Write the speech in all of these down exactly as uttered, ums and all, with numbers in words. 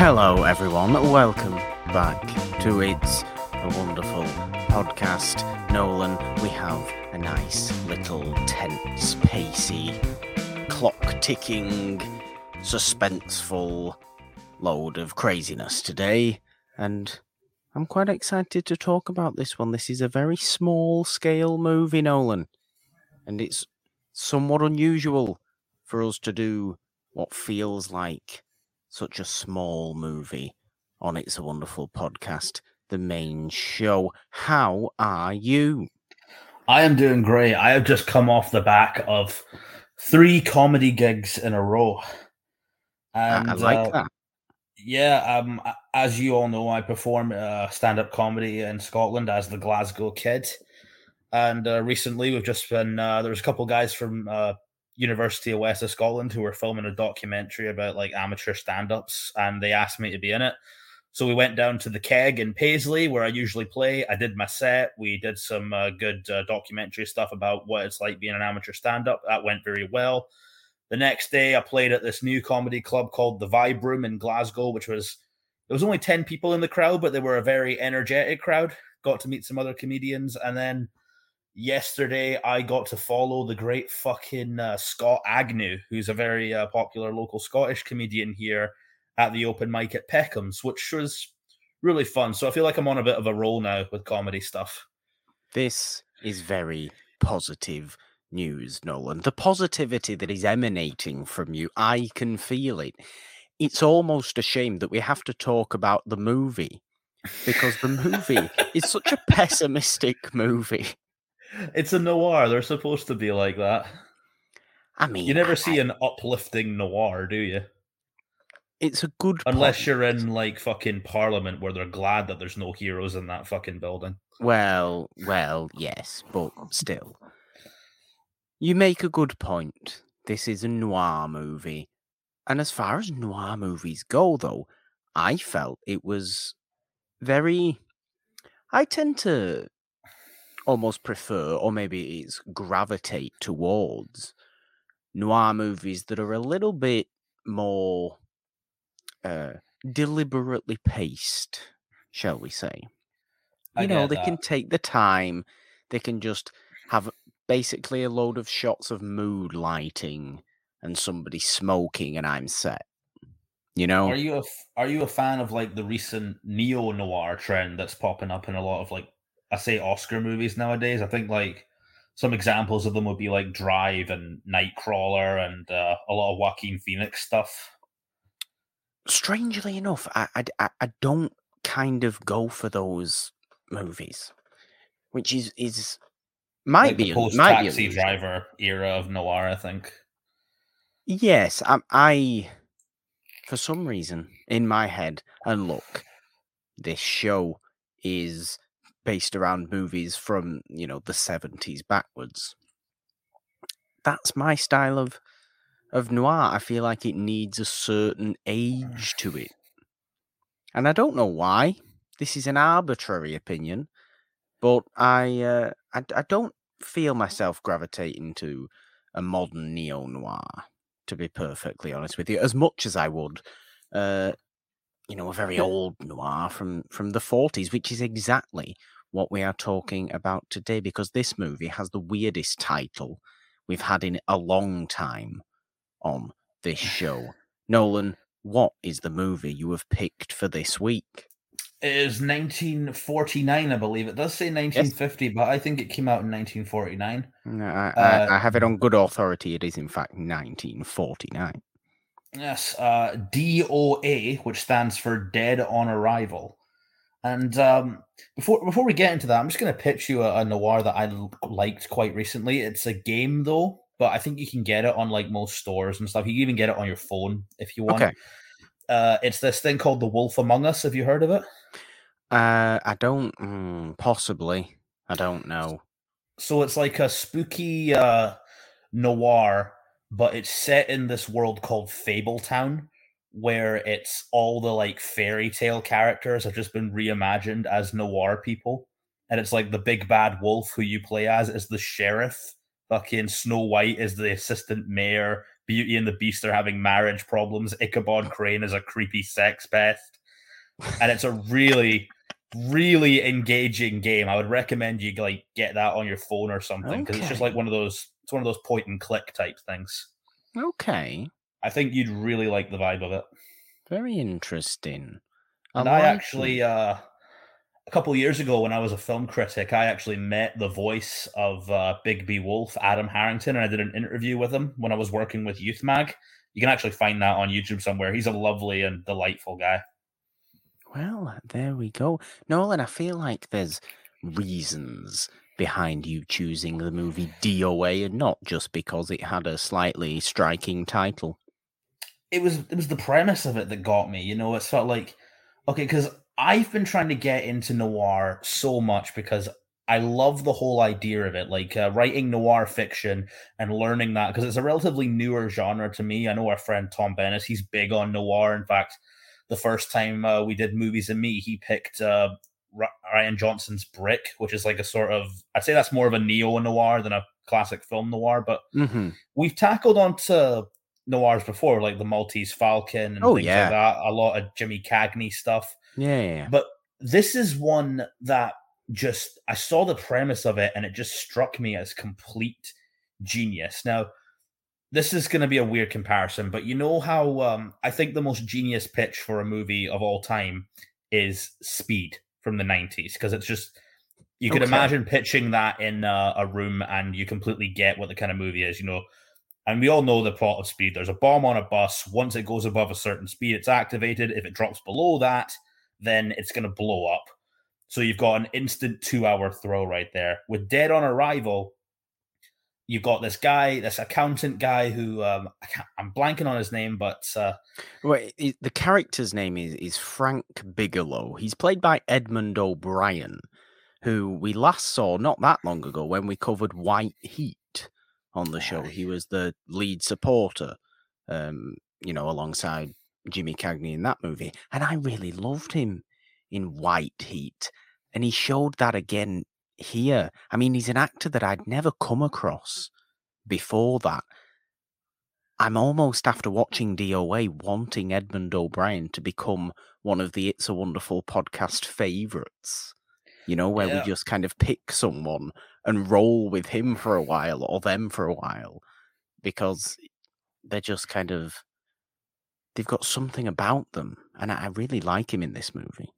Hello, everyone. Welcome back to It's a Wonderful Podcast. Nolan, we have a nice little tense, pacey, clock-ticking, suspenseful load of craziness today, and I'm quite excited to talk about this one. This is a very small-scale movie, Nolan, and it's somewhat unusual for us to do what feels like such a small movie on It's a Wonderful Podcast, the main show. How are you? I am doing great. I have just come off the back of three comedy gigs in a row. And, I, I like uh, that. Yeah, um, as you all know, I perform uh, stand-up comedy in Scotland as the Glasgow Kid. And uh, recently we've just been, uh, there's a couple guys from uh, University of West of Scotland who were filming a documentary about like amateur stand-ups, and they asked me to be in it. So we went down to the Keg in Paisley, where I usually play. I did my set. We did some uh, good uh, documentary stuff about what it's like being an amateur stand-up. That went very well. The next day, I played at this new comedy club called the Vibe Room in Glasgow, which was, there was only ten people in the crowd, but they were a very energetic crowd. Got to meet some other comedians. And then yesterday, I got to follow the great fucking uh, Scott Agnew, who's a very uh, popular local Scottish comedian here, at the open mic at Peckham's, which was really fun. So I feel like I'm on a bit of a roll now with comedy stuff. This is very positive news, Nolan. The positivity that is emanating from you, I can feel it. It's almost a shame that we have to talk about the movie, because the movie is such a pessimistic movie. It's a noir. They're supposed to be like that. I mean, you never I, see an uplifting noir, do you? It's a good Unless point. you're in, like, fucking Parliament, where they're glad that there's no heroes in that fucking building. Well, well, yes, but still. You make a good point. This is a noir movie. And as far as noir movies go, though, I felt it was very... I tend to almost prefer, or maybe it's gravitate towards, noir movies that are a little bit more uh, deliberately paced, shall we say. You I know, they that. can take the time, they can just have basically a load of shots of mood lighting and somebody smoking and I'm set. You know? Are you a, are you a fan of, like, the recent neo-noir trend that's popping up in a lot of, like, I say Oscar movies nowadays? I think, like, some examples of them would be, like, Drive and Nightcrawler and uh, a lot of Joaquin Phoenix stuff. Strangely enough, I, I, I don't kind of go for those movies, which is is might like be the post might Taxi be Driver era of noir, I think. Yes, I, I for some reason in my head, and look, this show is based around movies from, you know, the seventies backwards. That's my style of of noir. I feel like it needs a certain age to it. And I don't know why. This is an arbitrary opinion, but I uh, I, I don't feel myself gravitating to a modern neo-noir, to be perfectly honest with you, as much as I would uh, you know, a very old noir from, from the forties, which is exactly what we are talking about today, because this movie has the weirdest title we've had in a long time on this show. Nolan, what is the movie you have picked for this week? It is nineteen forty-nine, I believe. It does say nineteen fifty, yes, but I think it came out in nineteen forty-nine. No, I, uh, I, I have it on good authority. It is, in fact, nineteen forty-nine. Yes, uh, D O A, which stands for Dead on Arrival. And um, before before we get into that, I'm just going to pitch you a, a noir that I l- liked quite recently. It's a game, though, but I think you can get it on, like, most stores and stuff. You can even get it on your phone if you want. Okay. Uh, it's this thing called The Wolf Among Us. Have you heard of it? Uh, I don't... Mm, possibly. I don't know. So it's like a spooky uh, noir, but it's set in this world called Fabletown, where it's all the, like, fairy tale characters have just been reimagined as noir people. And it's like the big bad wolf who you play as is the sheriff. Fucking Snow White is the assistant mayor. Beauty and the Beast are having marriage problems. Ichabod Crane is a creepy sex pest. And it's a really, really engaging game. I would recommend you like get that on your phone or something, because okay. it's just like one of those, it's one of those point and click type things. Okay. I think you'd really like the vibe of it. Very interesting. I and like I actually, it. uh, a couple of years ago when I was a film critic, I actually met the voice of uh, Bigby Wolf, Adam Harrington, and I did an interview with him when I was working with Youth Mag. You can actually find that on YouTube somewhere. He's a lovely and delightful guy. Well, there we go. Nolan, I feel like there's reasons behind you choosing the movie D O A and not just because it had a slightly striking title. It was it was the premise of it that got me. You know, it's felt like, okay, because I've been trying to get into noir so much because I love the whole idea of it, like uh, writing noir fiction and learning that, because it's a relatively newer genre to me. I know our friend Tom Bennis, he's big on noir. In fact, the first time uh, we did Movies and Me, he picked uh, Rian Johnson's Brick, which is like a sort of, I'd say that's more of a neo-noir than a classic film noir, but mm-hmm. we've tackled onto noirs before, like The Maltese Falcon and oh, things yeah. like that, a lot of Jimmy Cagney stuff. Yeah, yeah, yeah. But this is one that just, I saw the premise of it and it just struck me as complete genius. Now, this is going to be a weird comparison, but you know how um, I think the most genius pitch for a movie of all time is Speed from the nineties, because it's just, you could okay. imagine pitching that in uh, a room and you completely get what the kind of movie is, you know. And we all know the plot of Speed. There's a bomb on a bus. Once it goes above a certain speed, it's activated. If it drops below that, then it's going to blow up. So you've got an instant two-hour throw right there. With Dead on Arrival, you've got this guy, this accountant guy who um, I can't, I'm blanking on his name, but uh, well, the character's name is is Frank Bigelow. He's played by Edmund O'Brien, who we last saw not that long ago when we covered White Heat on the show. He was the lead supporter, um, you know, alongside Jimmy Cagney in that movie, and I really loved him in White Heat, and he showed that again here. I mean, he's an actor that I'd never come across before that. I'm almost, after watching D O A, wanting Edmund O'Brien to become one of the It's a Wonderful podcast favourites. You know, where yeah. we just kind of pick someone and roll with him for a while or them for a while, because they're just kind of, they've got something about them, and I really like him in this movie.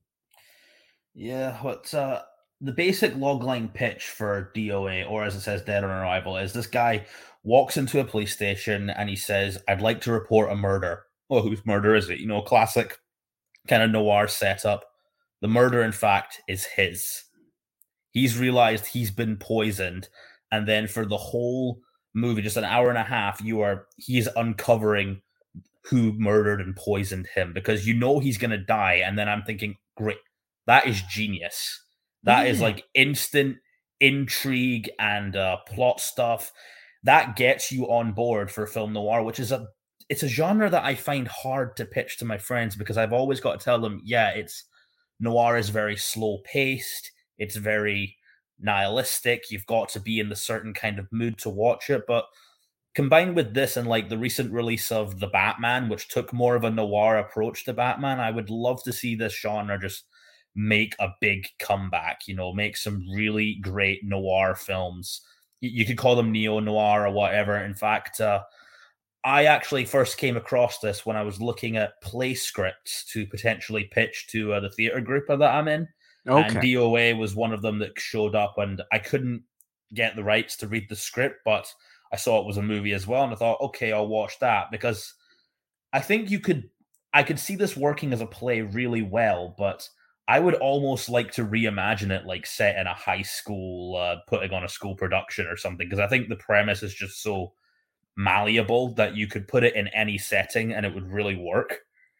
Yeah, but uh, the basic logline pitch for D O A, or as it says, Dead on Arrival, is this guy walks into a police station and he says, I'd like to report a murder. Well, whose murder is it? You know, classic kind of noir setup. The murder, in fact, is his. He's realized he's been poisoned, and then for the whole movie, just an hour and a half, you are he's uncovering who murdered and poisoned him, because you know he's going to die. And then I'm thinking, great, that is genius. That yeah. is like instant intrigue and uh, plot stuff. That gets you on board for film noir, which is a it's a genre that I find hard to pitch to my friends, because I've always got to tell them, yeah, it's noir is very slow paced. It's very nihilistic. You've got to be in the certain kind of mood to watch it. But combined with this and like the recent release of The Batman, which took more of a noir approach to Batman, I would love to see this genre just make a big comeback, you know, make some really great noir films. You could call them neo-noir or whatever. In fact, uh, I actually first came across this when I was looking at play scripts to potentially pitch to uh, the theater group that I'm in. Okay. And D O A was one of them that showed up, and I couldn't get the rights to read the script, but I saw it was a movie as well, and I thought, okay, I'll watch that, because I think you could, I could see this working as a play really well, but I would almost like to reimagine it like set in a high school, uh, putting on a school production or something, because I think the premise is just so malleable that you could put it in any setting and it would really work.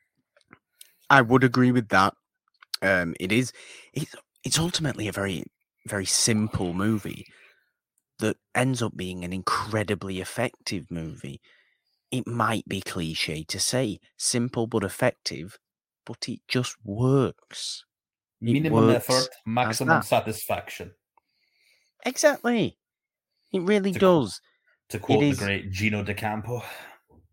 I would agree with that. Um, it is, it's, it's ultimately a very, very simple movie that ends up being an incredibly effective movie. It might be cliche to say simple but effective, but it just works. It Minimum works effort, maximum satisfaction. Exactly. It really to does. Qu- to quote the great Gino D'Acampo.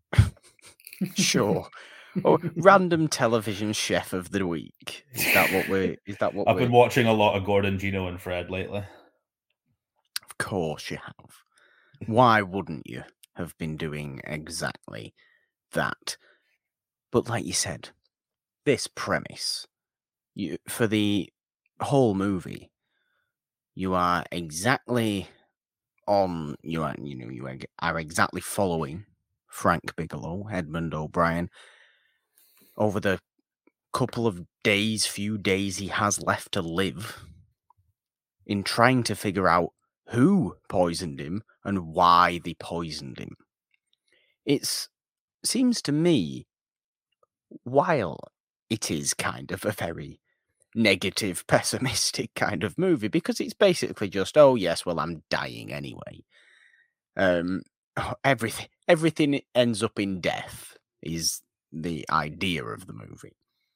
Sure. Oh, random television chef of the week. Is that what we're? Is that what I've we're? been watching a lot of Gordon, Gino, and Fred lately. Of course you have. Why wouldn't you have been doing exactly that? But like you said, this premise, you for the whole movie, you are exactly on. You are, you know, you are are exactly following Frank Bigelow, Edmund O'Brien, over the couple of days, few days he has left to live, in trying to figure out who poisoned him and why they poisoned him. It seems to me, while it is kind of a very negative, pessimistic kind of movie, because it's basically just, oh yes, well, I'm dying anyway. Um, everything, everything ends up in death is the idea of the movie.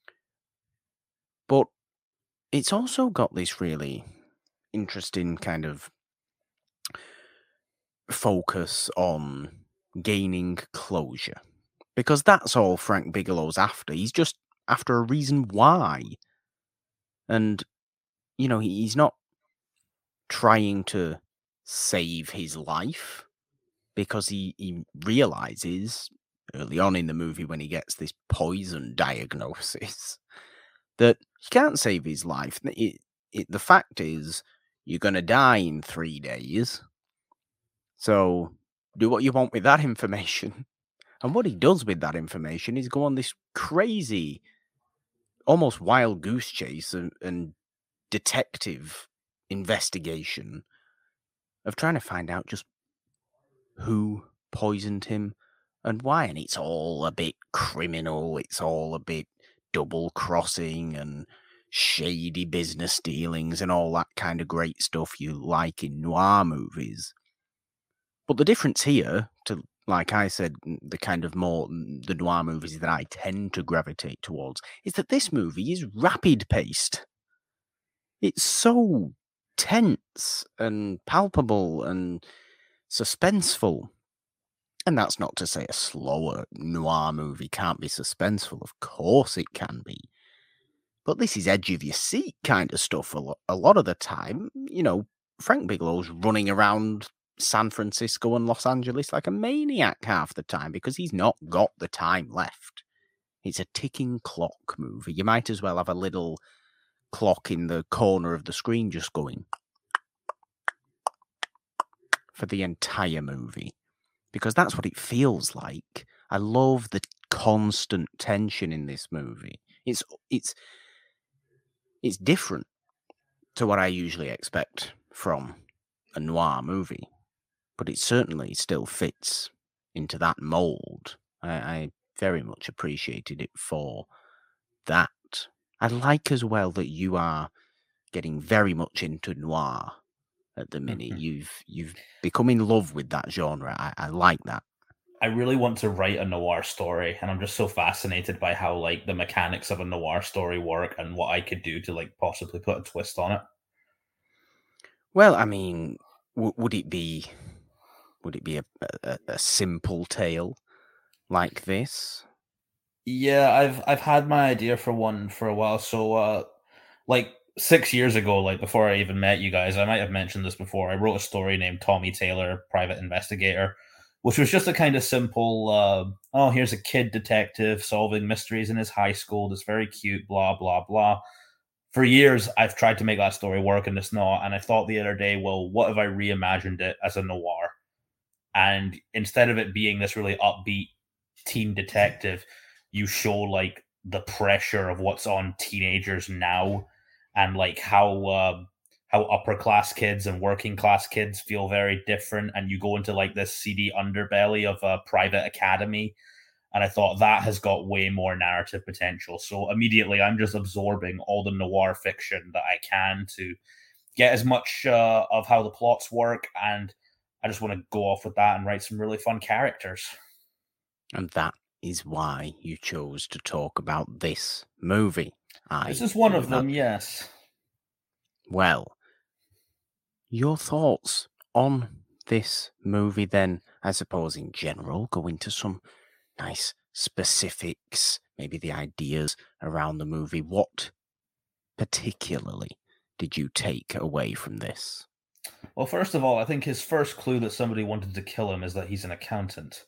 But it's also got this really interesting kind of focus on gaining closure, because that's all Frank Bigelow's after. He's just after a reason why. And, you know, he's not trying to save his life, because he, he realizes early on in the movie, when he gets this poison diagnosis, that he can't save his life. It, it, the fact is, you're going to die in three days. So do what you want with that information. And what he does with that information is go on this crazy, almost wild goose chase and, and detective investigation of trying to find out just who poisoned him and why. And it's all a bit criminal. It's all a bit double crossing and shady business dealings and all that kind of great stuff you like in noir movies. But the difference here, to like I said, the kind of more the noir movies that I tend to gravitate towards, is that this movie is rapid paced. It's so tense and palpable and suspenseful. And that's not to say a slower noir movie can't be suspenseful. Of course it can be. But this is edge of your seat kind of stuff a lot, a lot of the time. You know, Frank Bigelow's running around San Francisco and Los Angeles like a maniac half the time because he's not got the time left. It's a ticking clock movie. You might as well have a little clock in the corner of the screen just going for the entire movie, because that's what it feels like. I love the constant tension in this movie. It's it's it's different to what I usually expect from a noir movie, but it certainly still fits into that mold. I, I very much appreciated it for that. I like as well that you are getting very much into noir at the minute. Mhm. You've you've become in love with that genre. I, I like that. I really want to write a noir story, and I'm just so fascinated by how like the mechanics of a noir story work and what I could do to like possibly put a twist on it. Well, I mean, w- would it be would it be a, a, a simple tale like this? Yeah, I've I've had my idea for one for a while. So uh like six years ago, like before I even met you guys, I might have mentioned this before. I wrote a story named Tommy Taylor, Private Investigator, which was just a kind of simple uh oh, here's a kid detective solving mysteries in his high school, that's very cute, blah blah blah. For years I've tried to make that story work and it's not, and I thought the other day, well, what if I reimagined it as a noir? And instead of it being this really upbeat teen detective, you show like the pressure of what's on teenagers now, and like how uh, how upper class kids and working class kids feel very different, and you go into like this seedy underbelly of a private academy. And I thought that has got way more narrative potential. So immediately I'm just absorbing all the noir fiction that I can to get as much uh, of how the plots work, and I just want to go off with that and write some really fun characters. And that is why you chose to talk about this movie. This I is one of them, imagine. yes. Well, your thoughts on this movie then, I suppose in general, go into some nice specifics, maybe the ideas around the movie. What particularly did you take away from this? Well, first of all, I think his first clue that somebody wanted to kill him is that he's an accountant.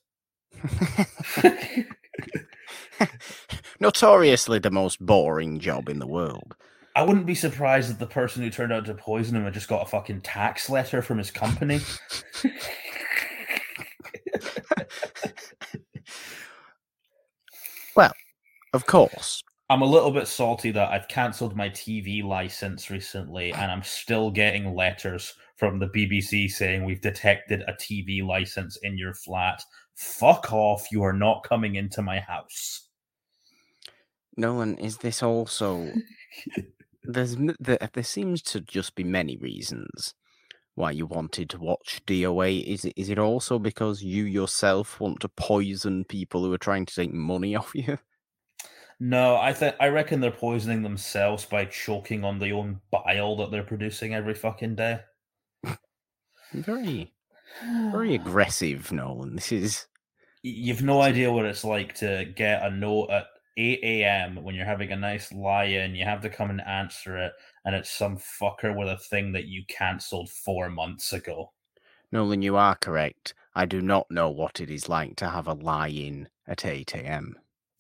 Notoriously the most boring job in the world. I wouldn't be surprised if the person who turned out to poison him had just got a fucking tax letter from his company. Well, of course. I'm a little bit salty that I've cancelled my T V license recently, and I'm still getting letters from the B B C saying we've detected a T V license in your flat. Fuck off, you are not coming into my house. Nolan, is this also... There's there, there seems to just be many reasons why you wanted to watch D O A. Is it is it also because you yourself want to poison people who are trying to take money off you? No, I think I reckon they're poisoning themselves by choking on their own bile that they're producing every fucking day. Very, very aggressive, Nolan. This is... You've no idea what it's like to get a note at eight a.m. when you're having a nice lie-in. You have to come and answer it, and it's some fucker with a thing that you cancelled four months ago. Nolan, you are correct. I do not know what it is like to have a lie-in at eight a.m.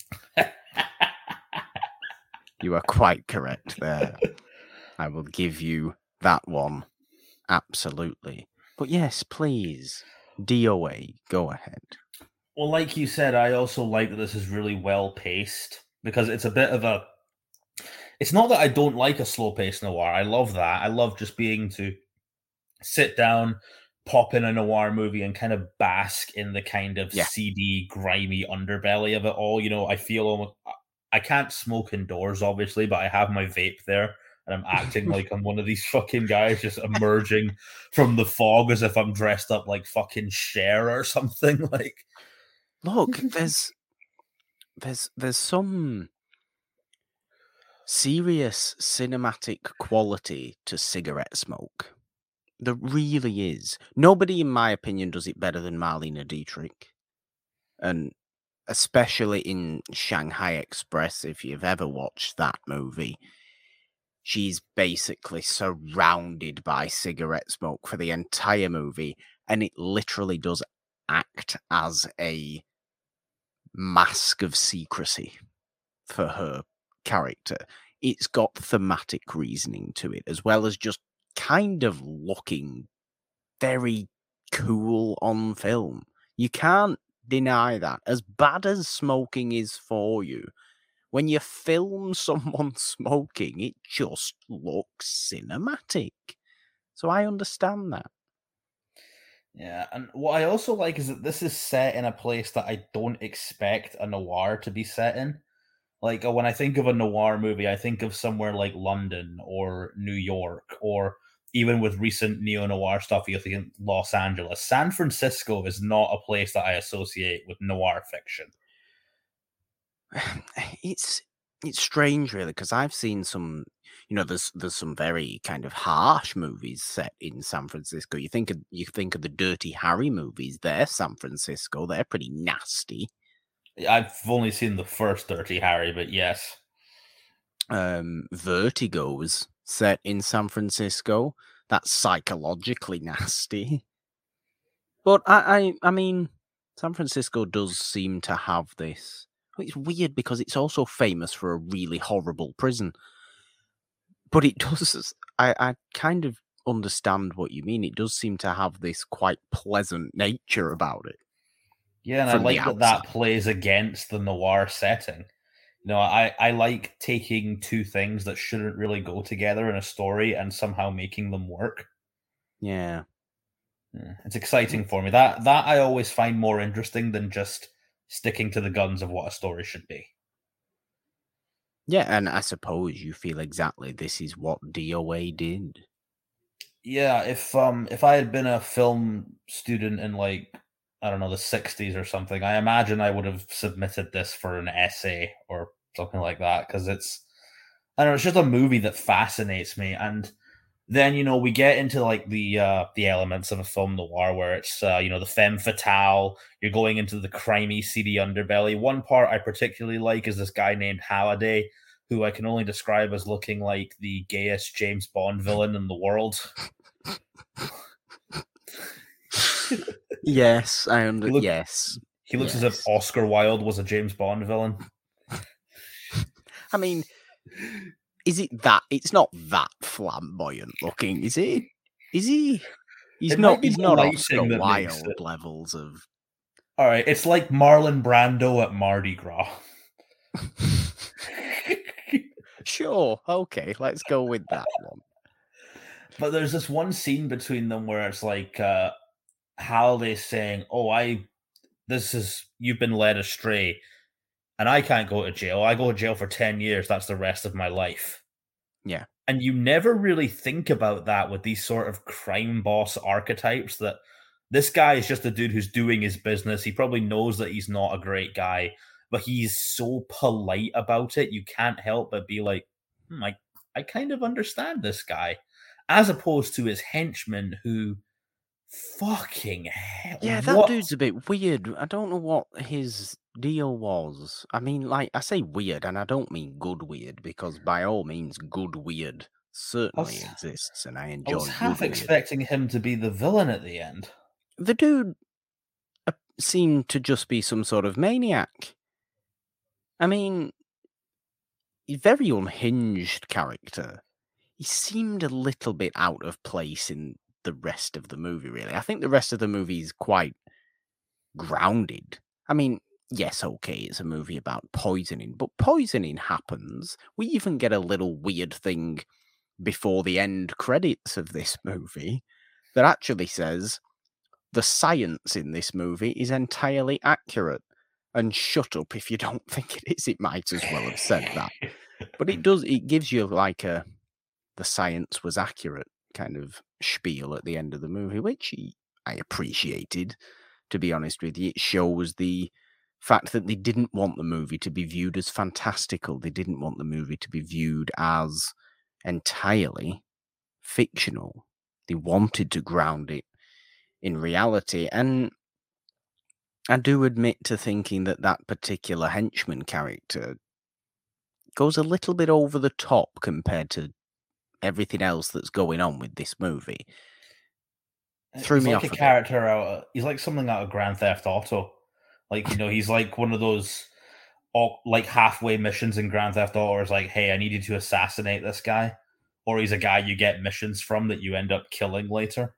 You are quite correct there. I will give you that one. Absolutely. But yes, please, D O A, go ahead. Well, like you said, I also like that this is really well paced because it's a bit of a. It's not that I don't like a slow paced noir. I love that. I love just being to sit down, pop in a noir movie, and kind of bask in the kind of Yeah. seedy, grimy underbelly of it all. You know, I feel almost. I can't smoke indoors, obviously, but I have my vape there, and I'm acting like I'm one of these fucking guys just emerging from the fog as if I'm dressed up like fucking Cher or something. Like, look, there's there's there's some serious cinematic quality to cigarette smoke. There really is. Nobody, in my opinion, does it better than Marlene Dietrich, and especially in Shanghai Express, if you've ever watched that movie, she's basically surrounded by cigarette smoke for the entire movie, and it literally does act as a mask of secrecy for her character. It's got thematic reasoning to it, as well as just kind of looking very cool on film. You can't deny that. As bad as smoking is for you, when you film someone smoking, it just looks cinematic. So I understand that. yeah, and what I also like is that this is set in a place that I don't expect a noir to be set in. Like, uh, when I think of a noir movie, I think of somewhere like London or New York, or even with recent neo-noir stuff, you think Los Angeles. San Francisco is not a place that I associate with noir fiction. It's it's strange, really, because I've seen some, you know, there's there's some very kind of harsh movies set in San Francisco. You think of you think of the Dirty Harry movies. They're San Francisco. They're pretty nasty. I've only seen the first Dirty Harry, but yes. Um, Vertigo's set in San Francisco. That's psychologically nasty. But I, I, I mean, San Francisco does seem to have this. It's weird because it's also famous for a really horrible prison. But it does. I, I kind of understand what you mean. It does seem to have this quite pleasant nature about it. Yeah, and I from the like that that outside. plays against the noir setting. You know, I, I like taking two things that shouldn't really go together in a story and somehow making them work. Yeah. Yeah, it's exciting for me. That that I always find more interesting than just sticking to the guns of what a story should be. Yeah, and I suppose you feel exactly this is what D O A did. Yeah, if um if I had been a film student in, like, I don't know, the sixties or something, I imagine I would have submitted this for an essay or something like that, because it's, I don't know, it's just a movie that fascinates me. And then, you know, we get into like the uh, the elements of a film noir where it's uh, you know, the femme fatale. You're going into the crimey, seedy underbelly. One part I particularly like is this guy named Halliday, who I can only describe as looking like the gayest James Bond villain in the world. Yes, I under. He look- yes, He looks yes. as if Oscar Wilde was a James Bond villain. I mean, is it that? It's not that flamboyant looking, is it? Is he? He's It might not. be He's the not lighting Oscar that makes Wilde it. levels of. All right, it's like Marlon Brando at Mardi Gras. Sure, okay, let's go with that one. But there's this one scene between them where it's like uh Halliday saying, "Oh, I, this is you've been led astray, and I can't go to jail. I go to jail for ten years. That's the rest of my life." Yeah. And you never really think about that with these sort of crime boss archetypes, that this guy is just a dude who's doing his business. He probably knows that he's not a great guy, but he's so polite about it. You can't help but be like, hmm, I, I kind of understand this guy. As opposed to his henchman who, fucking hell. Yeah, that what? dude's a bit weird. I don't know what his deal was. I mean, like, I say weird, and I don't mean good weird, because by all means, good weird certainly was- exists, and I I enjoy was good half weird. expecting him to be the villain at the end. The dude uh, seemed to just be some sort of maniac. I mean, he's a very unhinged character. He seemed a little bit out of place in the rest of the movie, really. I think the rest of the movie is quite grounded. I mean, yes, okay, it's a movie about poisoning, but poisoning happens. We even get a little weird thing before the end credits of this movie that actually says the science in this movie is entirely accurate. And shut up if you don't think it is. It might as well have said that. But it does, it gives you like a the science was accurate kind of spiel at the end of the movie, which I appreciated, to be honest with you. It shows the fact that they didn't want the movie to be viewed as fantastical. They didn't want the movie to be viewed as entirely fictional. They wanted to ground it in reality. And I do admit to thinking that that particular henchman character goes a little bit over the top compared to everything else that's going on with this movie. Threw he's me like off a a bit. character out. He's like something out of Grand Theft Auto. Like, you know, he's like one of those all, like halfway missions in Grand Theft Auto. Where it's like, hey, I need you to assassinate this guy, or he's a guy you get missions from that you end up killing later.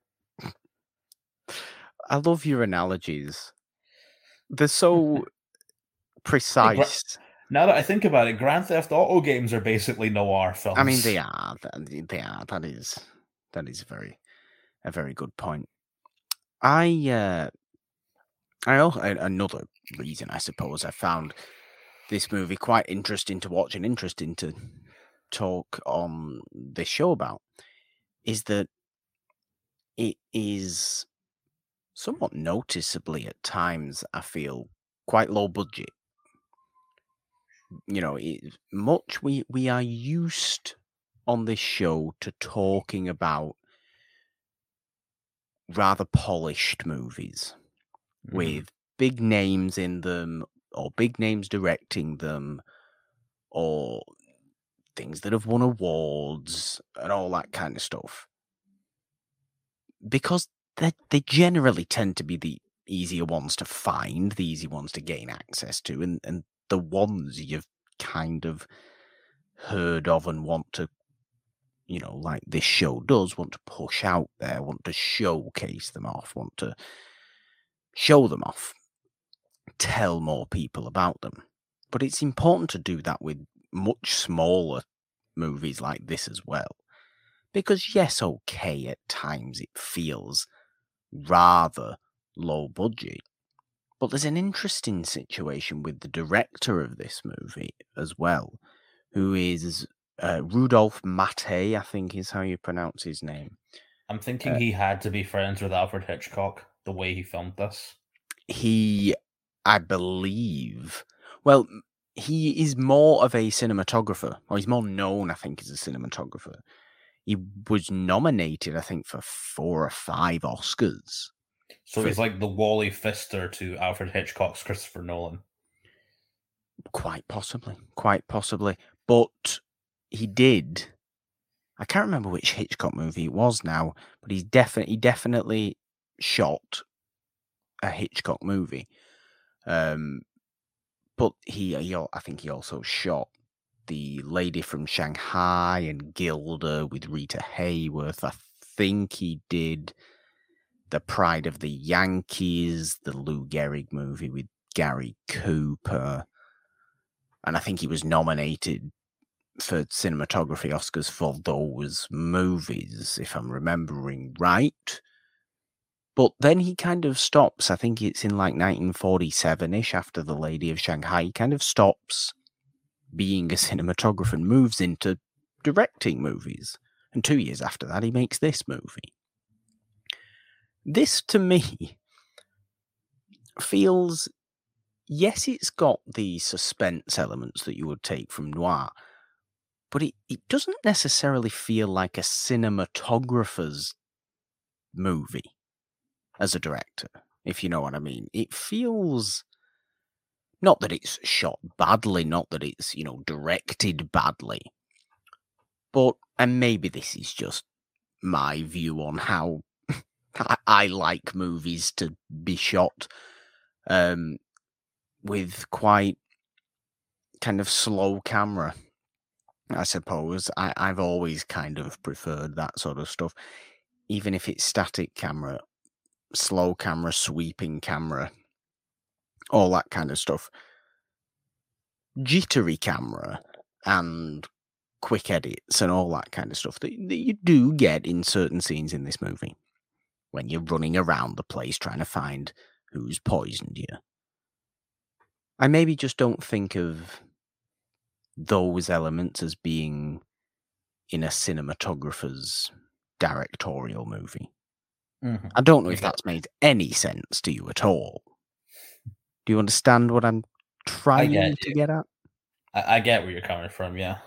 I love your analogies. They're so precise. Now that I think about it, Grand Theft Auto games are basically noir films. I mean, they are. They are. That is. That is very, a very good point. I. Uh, I also another reason I suppose I found this movie quite interesting to watch and interesting to talk on this show about is that it is somewhat noticeably at times, I feel, quite low budget. You know, it, much we we are used on this show to talking about rather polished movies mm-hmm. with big names in them, or big names directing them, or things that have won awards and all that kind of stuff. Because they they generally tend to be the easier ones to find, the easy ones to gain access to, and, and the ones you've kind of heard of and want to, you know, like this show does, want to push out there, want to showcase them off, want to show them off, tell more people about them. But it's important to do that with much smaller movies like this as well. Because yes, okay, at times it feels rather low budget. But there's an interesting situation with the director of this movie as well, who is uh, Rudolph Mattei, I think is how you pronounce his name. I'm thinking uh, he had to be friends with Alfred Hitchcock, the way he filmed this. He, I believe, well, he is more of a cinematographer, or he's more known, I think, as a cinematographer. he was nominated, I think, for four or five Oscars. So for, he's like the Wally Pfister to Alfred Hitchcock's Christopher Nolan. Quite possibly, quite possibly. But he did. I can't remember which Hitchcock movie it was now, but he's definitely, he definitely shot a Hitchcock movie. Um, but he, he, al- I think he also shot The Lady from Shanghai and Gilda with Rita Hayworth. I think he did The Pride of the Yankees, the Lou Gehrig movie with Gary Cooper. And I think he was nominated for cinematography Oscars for those movies, if I'm remembering right. But then he kind of stops. I think it's in like nineteen forty-seven-ish, after The Lady of Shanghai. He kind of stops being a cinematographer and moves into directing movies. And two years after that, he makes this movie. This, to me, feels... Yes, it's got the suspense elements that you would take from noir, but it, it doesn't necessarily feel like a cinematographer's movie as a director, if you know what I mean. It feels... Not that it's shot badly, not that it's, you know, directed badly, but, and maybe this is just my view on how I, I like movies to be shot, um, with quite kind of slow camera, I suppose. I, I've always kind of preferred that sort of stuff, even if it's static camera, slow camera, sweeping camera, all that kind of stuff. Jittery camera and quick edits and all that kind of stuff that, that you do get in certain scenes in this movie when you're running around the place trying to find who's poisoned you. I maybe just don't think of those elements as being in a cinematographer's directorial movie. Mm-hmm. I don't know if Okay. that's made any sense to you at all. Do you understand what I'm trying get to you. get at? I, I get where you're coming from, yeah.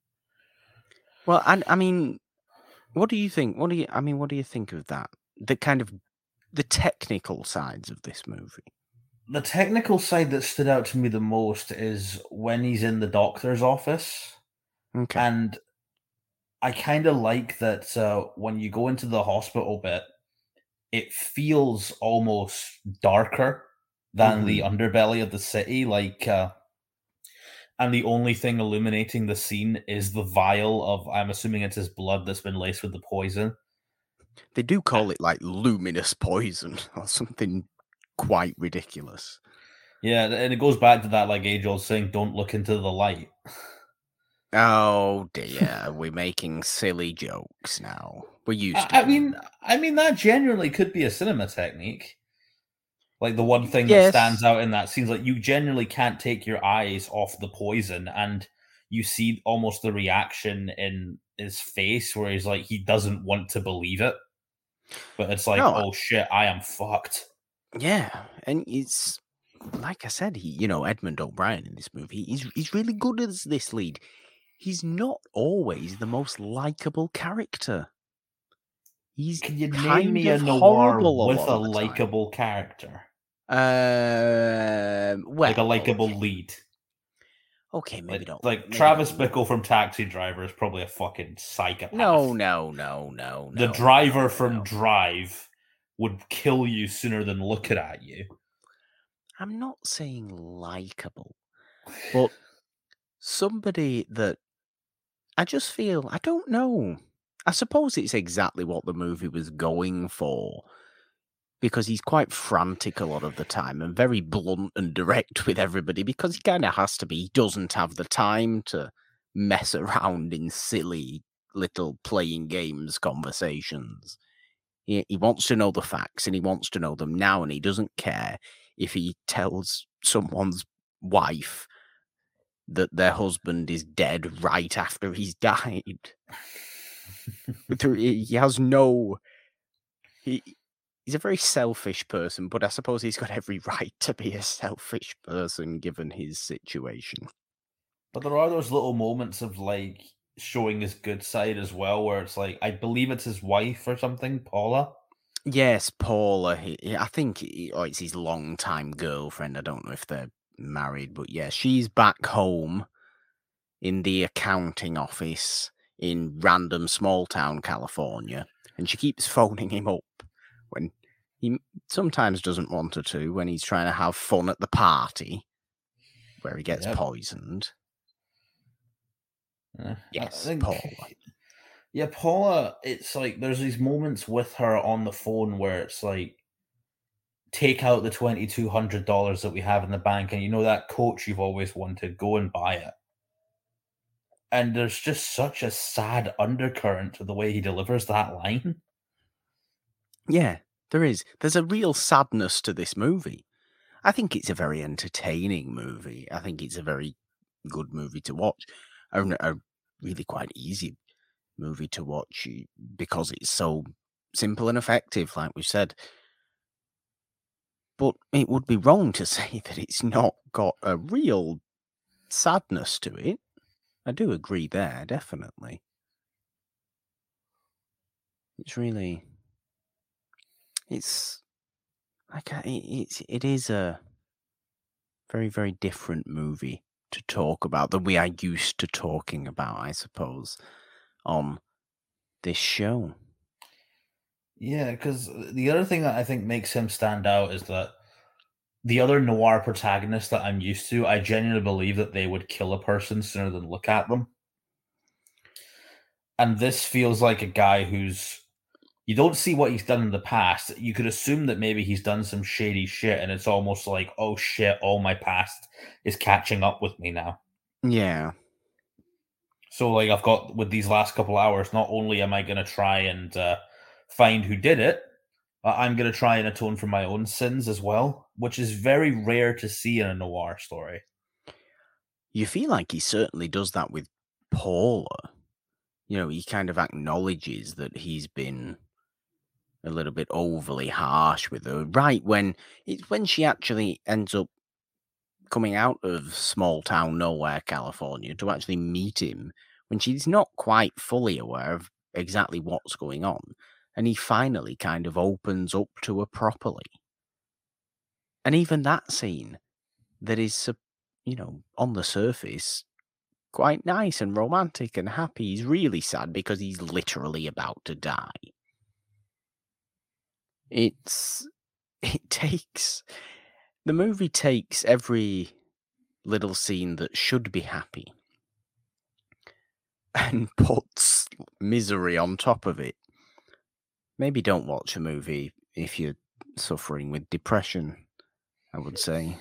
Well, I, I mean, what do you think? What do you? I mean, what do you think of that? The kind of the technical sides of this movie. The technical side that stood out to me the most is when he's in the doctor's office. Okay. And I kind of like that uh, when you go into the hospital bit, it feels almost darker than Mhm. the underbelly of the city. Like, uh, and the only thing illuminating the scene is the vial of, I'm assuming it's his blood that's been laced with the poison. They do call it like luminous poison or something quite ridiculous. Yeah, and it goes back to that like age-old saying, "Don't look into the light." Oh dear, we're making silly jokes now. We used to. I, I do mean, that. I mean that genuinely could be a cinema technique. Like the one thing that Yes. stands out in that scene is like you genuinely can't take your eyes off the poison, and you see almost the reaction in his face where he's like he doesn't want to believe it, but it's like, No. oh shit, I am fucked. Yeah, and it's like I said, he, you know, Edmund O'Brien in this movie, he's he's really good as this lead. He's not always the most likable character. He's Can you name kind me a of noir horrible a with lot a of the time. likable character? Um, well, Like a likable okay. lead. Okay, maybe Like, not. like maybe Travis not. Bickle from Taxi Driver is probably a fucking psychopath. No, no, no, no, The no. driver no, from no. Drive would kill you sooner than looking at you. I'm not saying likable, but somebody that I just feel, I don't know. I suppose it's exactly what the movie was going for, because he's quite frantic a lot of the time and very blunt and direct with everybody, because he kind of has to be. He doesn't have the time to mess around in silly little playing games conversations. He, he wants to know the facts, and he wants to know them now, and he doesn't care if he tells someone's wife that their husband is dead right after he's died. He has no... He, he's a very selfish person, but I suppose he's got every right to be a selfish person given his situation. But there are those little moments of like showing his good side as well, where it's like I believe it's his wife or something, Paula. Yes, Paula. He, he- I think he, oh, it's his longtime girlfriend. I don't know if they're married, but yeah, she's back home in the accounting office in random small town California, and she keeps phoning him up when he sometimes doesn't want her to, when he's trying to have fun at the party where he gets Yep. poisoned. Yeah, Yes, I think, Paula. Yeah, Paula, it's like there's these moments with her on the phone where it's like, take out the twenty-two hundred dollars that we have in the bank, and you know that coach you've always wanted, go and buy it. And there's just such a sad undercurrent to the way he delivers that line. Yeah, there is. There's a real sadness to this movie. I think it's a very entertaining movie. I think it's a very good movie to watch. And a really quite easy movie to watch because it's so simple and effective, like we said. But it would be wrong to say that it's not got a real sadness to it. I do agree there, definitely. It's really, it's like a, it's it is a very very different movie to talk about than we are used to talking about, I suppose, on this show. Yeah, because the other thing that I think makes him stand out is that the other noir protagonists that I'm used to, I genuinely believe that they would kill a person sooner than look at them. And this feels like a guy who's you don't see what he's done in the past. You could assume that maybe he's done some shady shit, and it's almost like, oh shit, all my past is catching up with me now. Yeah. So, like, I've got with these last couple hours, not only am I going to try and uh, find who did it, uh, I'm going to try and atone for my own sins as well, which is very rare to see in a noir story. You feel like he certainly does that with Paula. You know, he kind of acknowledges that he's been a little bit overly harsh with her, right when it's when she actually ends up coming out of small town nowhere, California, to actually meet him, when she's not quite fully aware of exactly what's going on, and he finally kind of opens up to her properly. And even that scene that is, sup- you know, on the surface, quite nice and romantic and happy. He's really sad because he's literally about to die. It's it takes the movie takes every little scene that should be happy and puts misery on top of it. Maybe don't watch a movie if you're suffering with depression, I would say.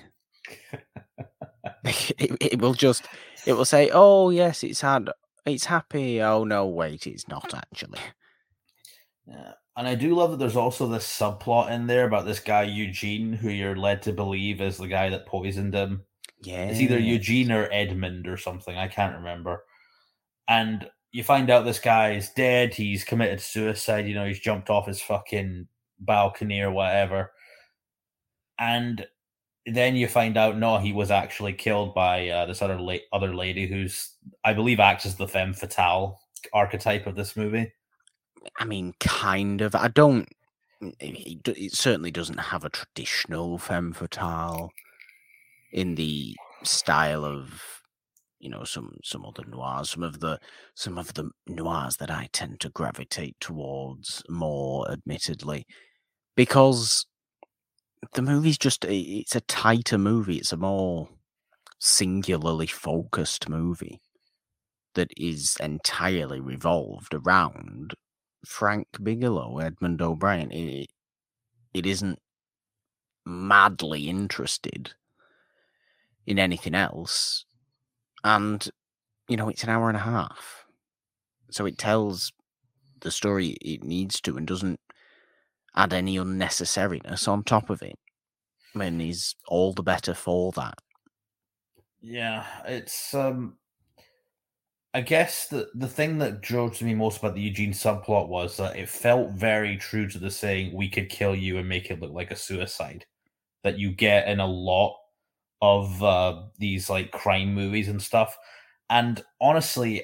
it, it will just it will say, "Oh yes, it's had it's happy. Oh no, wait, it's not actually." Yeah. And I do love that there's also this subplot in there about this guy, Eugene, who you're led to believe is the guy that poisoned him. It's either Yeah. Eugene or Edmund or something. I can't remember. And you find out this guy is dead. He's committed suicide. You know, he's jumped off his fucking balcony or whatever. And then you find out, no, he was actually killed by uh, this other la- other lady who's, I believe, acts as the femme fatale archetype of this movie. I mean, kind of. I don't. It, it certainly doesn't have a traditional femme fatale in the style of, you know, some some other noirs. Some of the some of the noirs that I tend to gravitate towards more, admittedly, because the movie's just it's a tighter movie. It's a more singularly focused movie that is entirely revolved around Frank Bigelow, Edmund O'Brien. It, it isn't madly interested in anything else. And, you know, it's an hour and a half. So it tells the story it needs to and doesn't add any unnecessariness on top of it. I mean, he's all the better for that. Yeah, it's um I guess the the thing that drove to me most about the Eugene subplot was that it felt very true to the saying we could kill you and make it look like a suicide that you get in a lot of uh, these like crime movies and stuff. And honestly,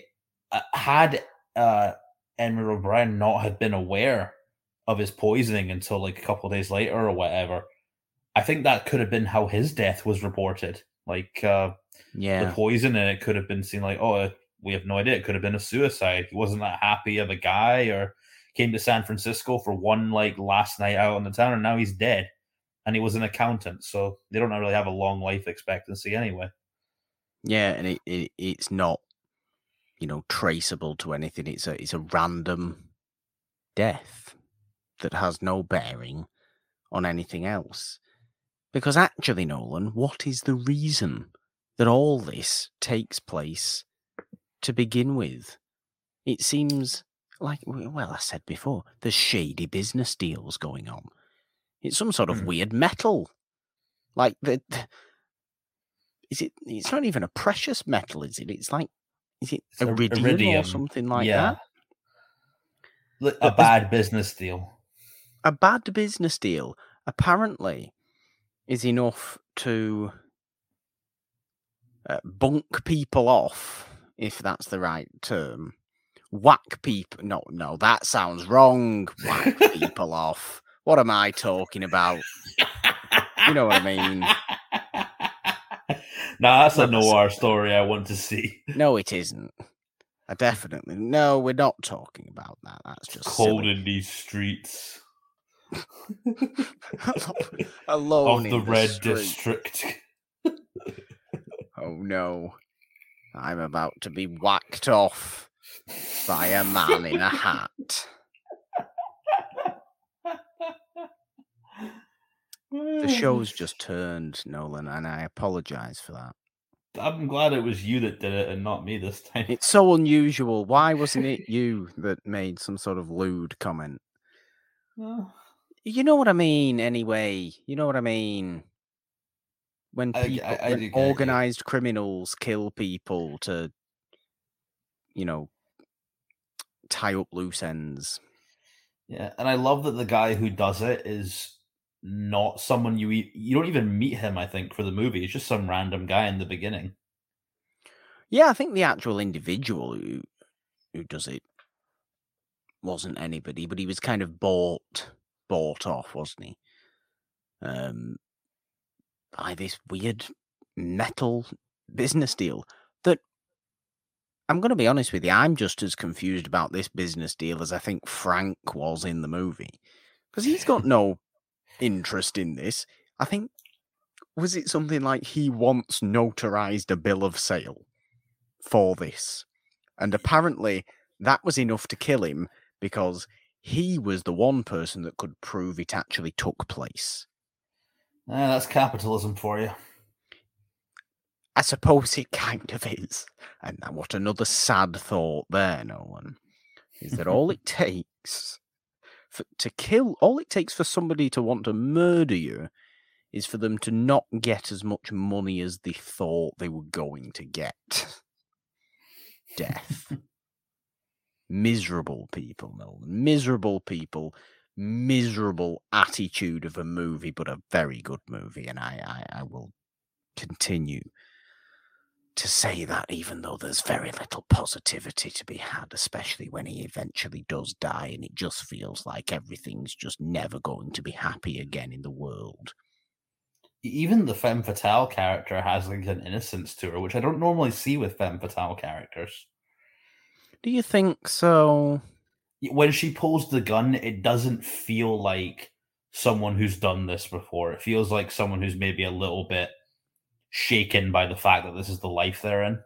uh, had uh, Edmund O'Brien not have been aware of his poisoning until like a couple of days later or whatever, I think that could have been how his death was reported. Like uh, the Yeah. poison, and it could have been seen like, oh, we have no idea. It could have been a suicide. He wasn't that happy of a guy, or came to San Francisco for one like last night out in the town, and now he's dead. And he was an accountant, so they don't really have a long life expectancy anyway. Yeah, and it, it it's not, you know, traceable to anything. It's a it's a random death that has no bearing on anything else. Because actually, Nolan, what is the reason that all this takes place to begin with? It seems like, well, I said before, there's shady business deals going on. It's some sort of Mhm. weird metal. Like, the, is it? It's not even a precious metal, is it? It's like, is it It's a- iridium, or iridium. something like Yeah. that? A That there's bad business deal. a bad business deal, apparently, is enough to uh, bunk people off, if that's the right term. Whack people. No, no, that sounds wrong. Whack people off. What am I talking about? You know what I mean? Nah, that's a Never said noir that. story I want to see. No, it isn't. I definitely no. We're not talking about that. That's just Cold silly. in these streets Alone of in the the Red street. District. Oh no! I'm about to be whacked off by a man in a hat. The show's just turned, Nolan, and I apologize for that. I'm glad it was you that did it and not me this time. It's so unusual. Why wasn't it you that made some sort of lewd comment? Oh. You know what I mean, anyway. You know what I mean. When I, people, I, I when do get you. organized criminals kill people to, you know, tie up loose ends. Yeah, and I love that the guy who does it is not someone you e- you don't even meet him. I think for the movie, it's just some random guy in the beginning. Yeah, I think the actual individual who who does it wasn't anybody, but he was kind of bought bought off, wasn't he? Um, by this weird metal business deal that I'm going to be honest with you, I'm just as confused about this business deal as I think Frank was in the movie. Because he's got no interest in this. I think, was it something like he once notarized a bill of sale for this? And apparently that was enough to kill him because he was the one person that could prove it actually took place. Ah, that's capitalism for you. I suppose it kind of is. And now what another sad thought there, Nolan, is that all it takes for, to kill, all it takes for somebody to want to murder you is for them to not get as much money as they thought they were going to get. Death. Miserable people, Nolan. Miserable people. Miserable attitude of a movie, but a very good movie. And I, I, I will continue to say that, even though there's very little positivity to be had, especially when he eventually does die and it just feels like everything's just never going to be happy again in the world. Even the femme fatale character has like an innocence to her, which I don't normally see with femme fatale characters. Do you think so? When she pulls the gun, it doesn't feel like someone who's done this before. It feels like someone who's maybe a little bit shaken by the fact that this is the life they're in.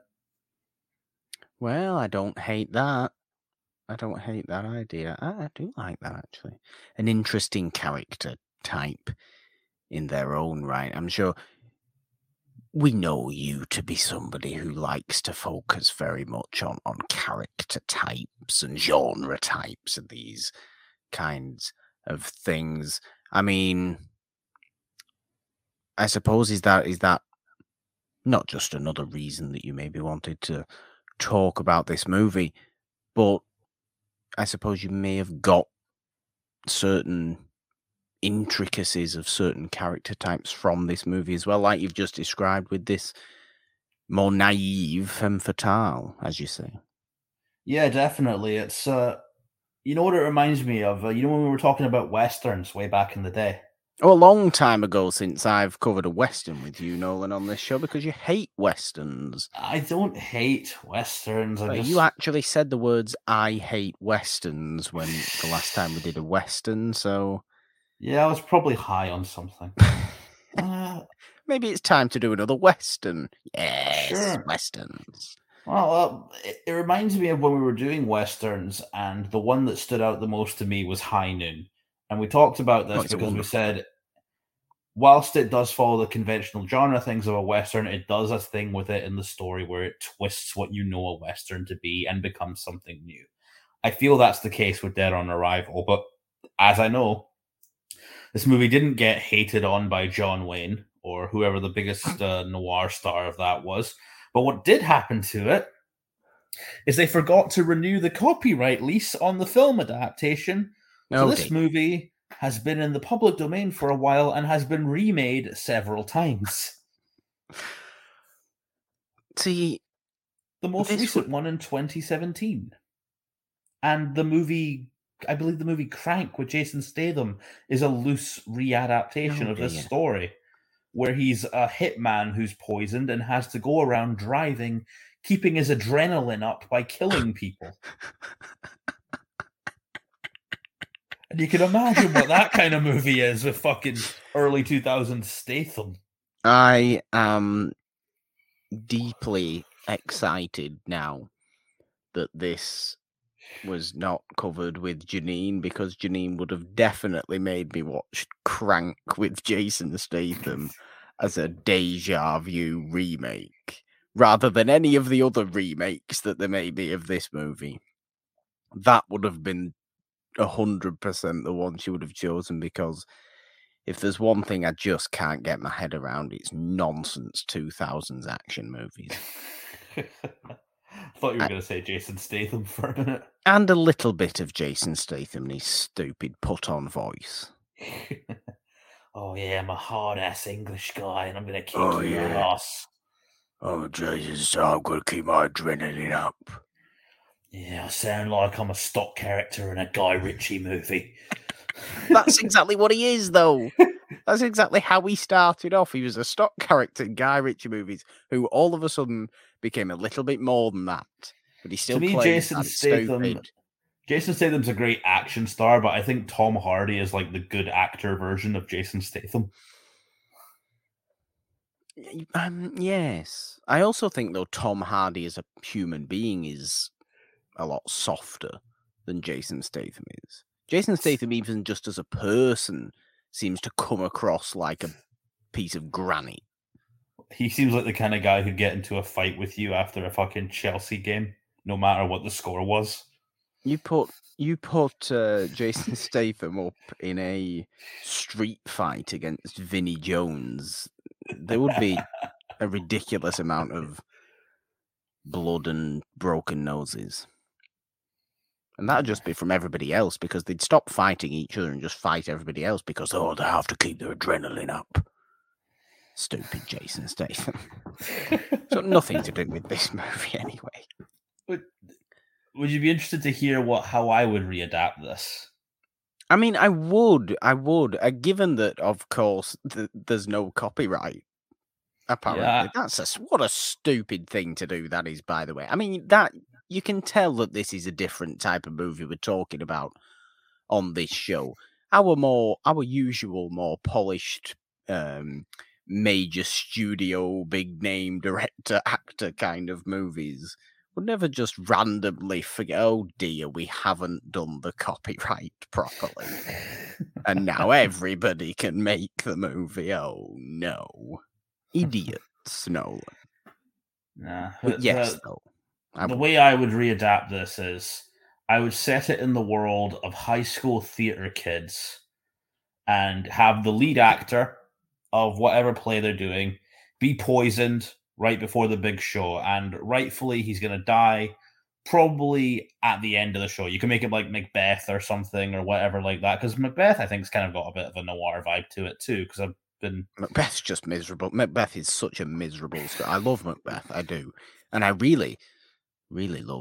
Well, I don't hate that. I don't hate that idea. I, I do like that, actually. An interesting character type in their own right. I'm sure we know you to be somebody who likes to focus very much on, on character types and genre types and these kinds of things. I mean, I suppose is that is that not just another reason that you maybe wanted to talk about this movie, but I suppose you may have got certain intricacies of certain character types from this movie as well, like you've just described with this more naive femme fatale, as you say. Yeah, definitely. It's uh, you know what it reminds me of? Uh, you know when we were talking about westerns way back in the day. Oh, a long time ago since I've covered a western with you, Nolan, on this show because you hate westerns. I don't hate westerns. I But you just actually said the words "I hate westerns" when the last time we did a western, so yeah, I was probably high on something. Uh, maybe it's time to do another western. Yes, sure. westerns. Well, uh, it, it reminds me of when we were doing westerns, and the one that stood out the most to me was High Noon. And we talked about Oh, this it's a because we wonderful one. said, whilst it does follow the conventional genre things of a western, it does a thing with it in the story where it twists what you know a western to be and becomes something new. I feel that's the case with Dead on Arrival, but as I know, this movie didn't get hated on by John Wayne or whoever the biggest uh, noir star of that was. But what did happen to it is they forgot to renew the copyright lease on the film adaptation. So Oh this dear. movie has been in the public domain for a while and has been remade several times. See, The most this would. recent one in twenty seventeen. And the movie, I believe the movie Crank with Jason Statham is a loose readaptation Oh of this dear. story where he's a hitman who's poisoned and has to go around driving, keeping his adrenaline up by killing people. And you can imagine what that kind of movie is with fucking early two thousands Statham. I am deeply excited now that this was not covered with Janine because Janine would have definitely made me watch Crank with Jason Statham as a deja vu remake rather than any of the other remakes that there may be of this movie. That would have been a hundred percent the one she would have chosen because if there's one thing I just can't get my head around, it's nonsense two thousands action movies. I thought you were I, going to say Jason Statham for a minute. and a little bit of Jason Statham and his stupid put-on voice. Oh yeah, I'm a hard-ass English guy and I'm going to kick Oh, your yeah. ass. Oh, Jesus, I'm going to keep my adrenaline up. Yeah, I sound like I'm a stock character in a Guy Ritchie movie. That's exactly what he is, though. That's exactly how he started off. He was a stock character in Guy Ritchie movies who all of a sudden became a little bit more than that. But he still To me, plays Jason that Statham stupid. Jason Statham's a great action star, but I think Tom Hardy is like the good actor version of Jason Statham. Um, yes. I also think, though, Tom Hardy as a human being is a lot softer than Jason Statham is. Jason Statham, even just as a person, seems to come across like a piece of granite. He seems like the kind of guy who'd get into a fight with you after a fucking Chelsea game, no matter what the score was. You put you put uh, Jason Statham up in a street fight against Vinnie Jones, there would be a ridiculous amount of blood and broken noses. And that'd just be from everybody else because they'd stop fighting each other and just fight everybody else because, oh, they have to keep their adrenaline up. Stupid Jason Statham. So nothing to do with this movie anyway. Would, would you be interested to hear what how I would readapt this? I mean, I would, I would, uh, given that, of course, th- there's no copyright. Apparently, Yeah. that's a what a stupid thing to do. That is, by the way. I mean, that you can tell that this is a different type of movie we're talking about on this show. Our more, our usual, more polished, um, major studio, big name director, actor kind of movies would never just randomly forget, oh dear, we haven't done the copyright properly. And now everybody can make the movie. Oh no. Idiots, Nolan. Nah. But yes, the, though. the would... way I would readapt this is I would set it in the world of high school theater kids and have the lead actor of whatever play they're doing be poisoned right before the big show. And rightfully, he's going to die probably at the end of the show. You can make it like Macbeth or something or whatever like that. Because Macbeth, I think, has kind of got a bit of a noir vibe to it too. Because I've been... Macbeth's just miserable. Macbeth is such a miserable story. I love Macbeth. I do. And I really, really loved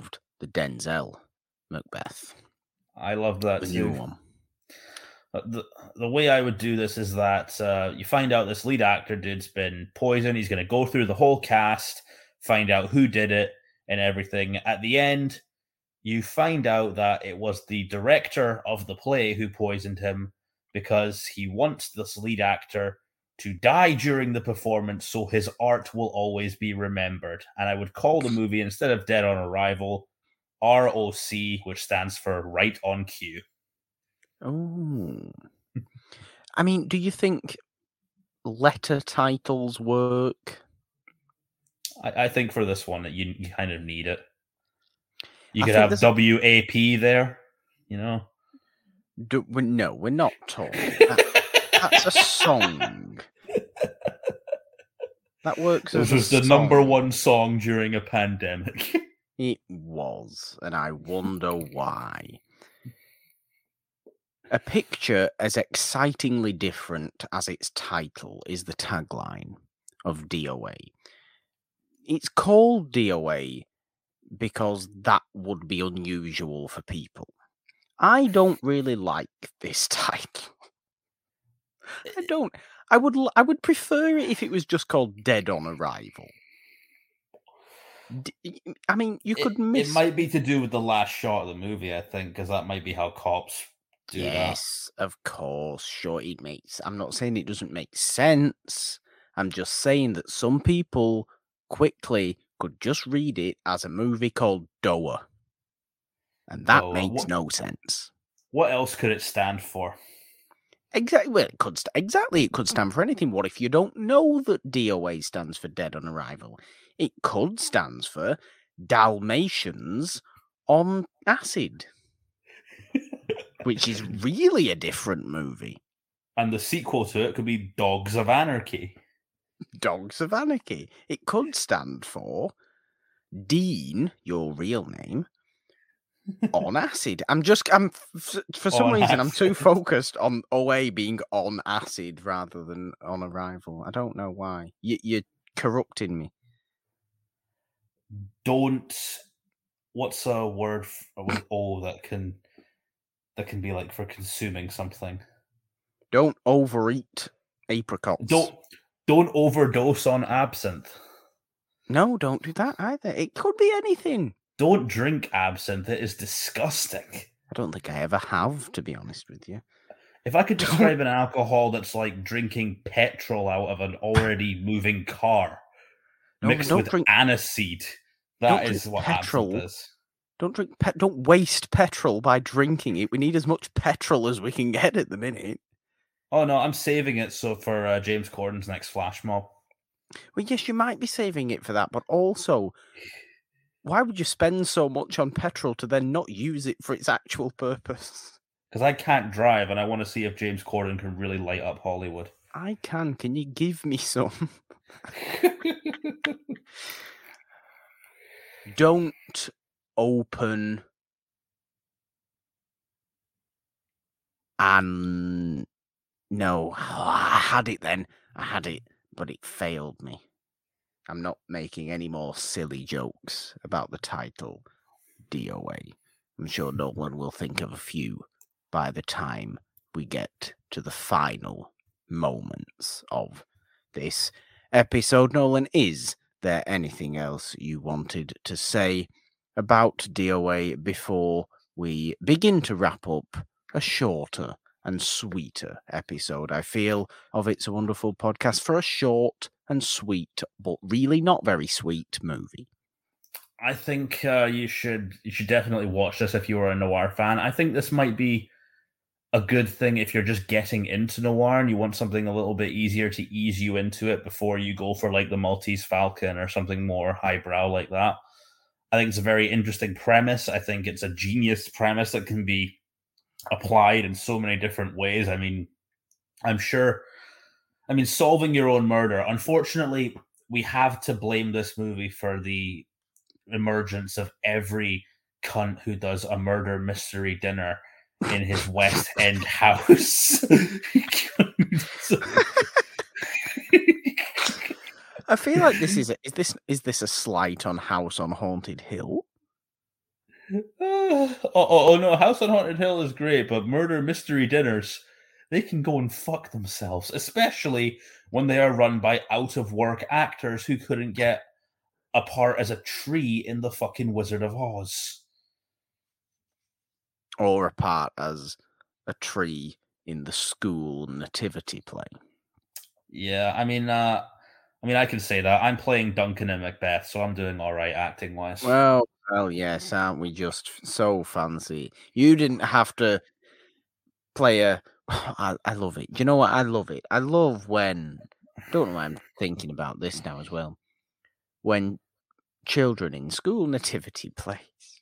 the Denzel Macbeth. I love that the too. new one. The, the way I would do this is that uh, you find out this lead actor dude's been poisoned. He's going to go through the whole cast, find out who did it and everything. At the end, you find out that it was the director of the play who poisoned him because he wants this lead actor to die during the performance so his art will always be remembered. And I would call the movie, instead of Dead on Arrival, R O C, which stands for Right on Cue. Oh. I mean, do you think letter titles work? I, I think for this one, you, you kind of need it. You I could think have there's- W A P there, you know? Do, we, no, we're not talking. That, that's a song. That works This as a was the song. number one song during a pandemic. It was, and I wonder why. A picture as excitingly different as its title is the tagline of D O A. It's called D O A because that would be unusual for people. I don't really like this title. I don't. I would. I would prefer it if it was just called Dead on Arrival. D- I mean, you could it, miss. It might be to do with the last shot of the movie, I think, because that might be how cops do yes, that. Of course. Sure, it makes. I'm not saying it doesn't make sense. I'm just saying that some people quickly could just read it as a movie called Doa, and that Doa. makes What, no sense. What else could it stand for? Exactly. Well, it could st- exactly. It could stand for anything. What if you don't know that D O A stands for Dead on Arrival? It could stand for Dalmatians on Acid, which is really a different movie. And the sequel to it could be Dogs of Anarchy. Dogs of Anarchy. It could stand for Dean, your real name, on acid. I'm just, I'm f- for some On reason, I'm too acid. focused on O A being on acid rather than on Arrival. I don't know why. You, you're corrupting me. Don't. What's a word with O that can that can be like for consuming something? Don't overeat apricots. Don't don't overdose on absinthe. No, don't do that either. It could be anything. Don't drink absinthe. It is disgusting. I don't think I ever have, to be honest with you. If I could describe an alcohol that's like drinking petrol out of an already moving car, no, mixed don't with drink, aniseed, that don't is drink what petrol. absinthe is. Don't drink. Pe- don't waste petrol by drinking it. We need as much petrol as we can get at the minute. Oh no, I'm saving it so for uh, James Corden's next flash mob. Well, yes, you might be saving it for that, but also, why would you spend so much on petrol to then not use it for its actual purpose? Because I can't drive, and I want to see if James Corden can really light up Hollywood. I can. Can you give me some? Don't open and no, I had it then. I had it, but it failed me. I'm not making any more silly jokes about the title D O A. I'm sure Nolan will think of a few by the time we get to the final moments of this episode. Nolan, is there anything else you wanted to say about D O A before we begin to wrap up a shorter and sweeter episode? I feel of It's a Wonderful Podcast for a short and sweet, but really not very sweet movie. I think uh, you should you should definitely watch this if you are a noir fan. I think this might be a good thing if you're just getting into noir and you want something a little bit easier to ease you into it before you go for like the Maltese Falcon or something more highbrow like that. I think it's a very interesting premise. I think it's a genius premise that can be applied in so many different ways. I mean, I'm sure, I mean, solving your own murder. Unfortunately, we have to blame this movie for the emergence of every cunt who does a murder mystery dinner in his West End house. I feel like this is a, is this is this a slight on House on Haunted Hill? oh, oh, oh no, House on Haunted Hill is great, but murder mystery dinners, they can go and fuck themselves, especially when they are run by out of work actors who couldn't get a part as a tree in the fucking Wizard of Oz. Or a part as a tree in the school nativity play. Yeah, I mean, uh, I mean, I can say that. I'm playing Duncan in Macbeth, so I'm doing all right acting wise. Well, well, yes, aren't we just so fancy? You didn't have to play a. I, I love it. Do you know what? I love it. I love when. Don't know why I'm thinking about this now as well. When children in school nativity plays.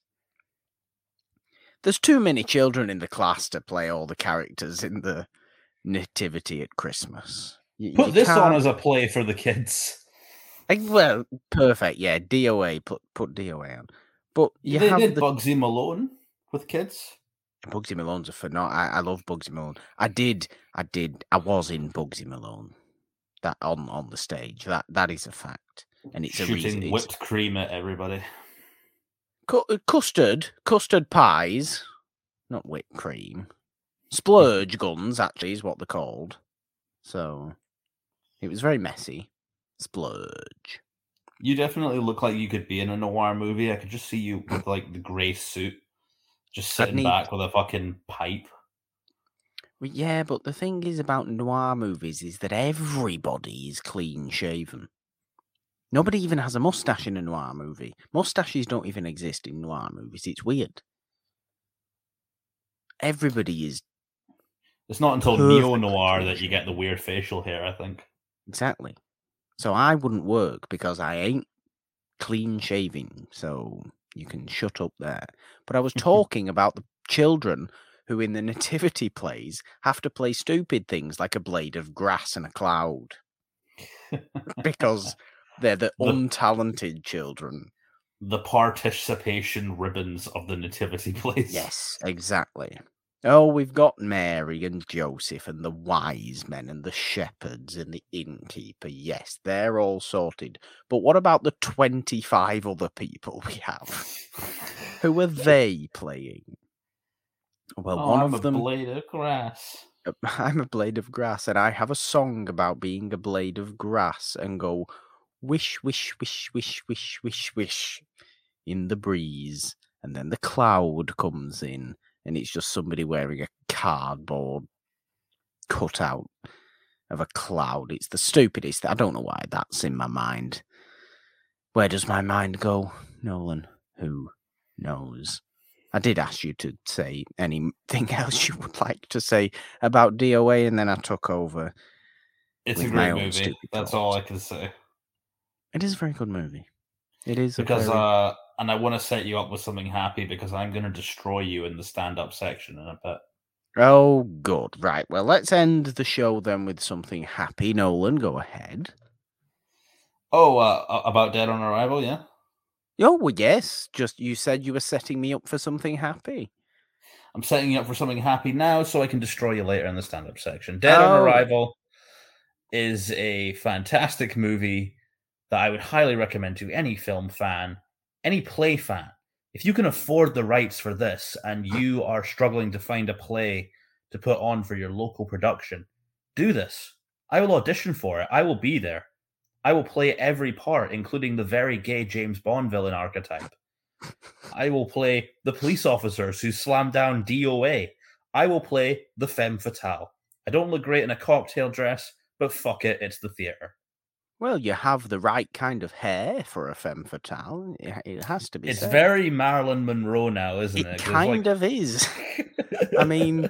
There's too many children in the class to play all the characters in the nativity at Christmas. You, Put you this on can't. as a play for the kids. Like, well, perfect. Yeah, D O A. Put put D O A on. But you They have did the Bugsy Malone with kids. Bugsy Malone's a phenomenal. I, I love Bugsy Malone. I did. I did. I was in Bugsy Malone. That on on the stage. That that is a fact, and it's Shooting a reason. It's whipped cream at everybody. cu- custard custard pies, not whipped cream. Splurge guns actually is what they're called. So it was very messy. Splurge. You definitely look like you could be in a noir movie. I could just see you with like the grey suit, just I'd sitting need- back with a fucking pipe. Well, yeah, but the thing is about noir movies is that everybody is clean shaven. Nobody even has a mustache in a noir movie. Mustaches don't even exist in noir movies. It's weird. Everybody is It's not until perfectly neo noir clean that you get the shaven. weird facial hair, I think. Exactly. So I wouldn't work because I ain't clean shaving. So you can shut up there. But I was talking about the children who in the nativity plays have to play stupid things like a blade of grass and a cloud. Because they're the, The- untalented children. The participation ribbons of the nativity plays. Yes, exactly. Oh, we've got Mary and Joseph and the wise men and the shepherds and the innkeeper. Yes, they're all sorted. But what about the twenty-five other people we have? Who are they playing? Well, Oh, one I'm of a them. blade of grass. I'm a blade of grass, and I have a song about being a blade of grass and go wish, wish, wish, wish, wish, wish, wish in the breeze. And then the cloud comes in, and it's just somebody wearing a cardboard cutout of a cloud. It's the stupidest. I don't know why that's in my mind. Where does my mind go, Nolan? Who knows? I did ask you to say anything else you would like to say about D O A, and then I took over. It's with a my great own movie. stupid That's thoughts. all I can say. It is a very good movie. It is a Because, very... uh, and I want to set you up with something happy because I'm going to destroy you in the stand-up section in a bit. Oh, good. Right. Well, let's end the show then with something happy. Nolan, go ahead. Oh, uh, about Dead on Arrival, yeah? Oh, well, yes. Just you said you were setting me up for something happy. I'm setting you up for something happy now so I can destroy you later in the stand-up section. Dead on Oh. Arrival is a fantastic movie that I would highly recommend to any film fan, any play fan. If you can afford the rights for this and you are struggling to find a play to put on for your local production, do this. I will audition for it. I will be there. I will play every part, including the very gay James Bond villain archetype. I will play the police officers who slam down D O A. I will play the femme fatale. I don't look great in a cocktail dress, but fuck it, it's the theatre. Well, you have the right kind of hair for a femme fatale. It, it has to be It's said. very Marilyn Monroe now, isn't it? It 'Cause, kind like... of is. I mean,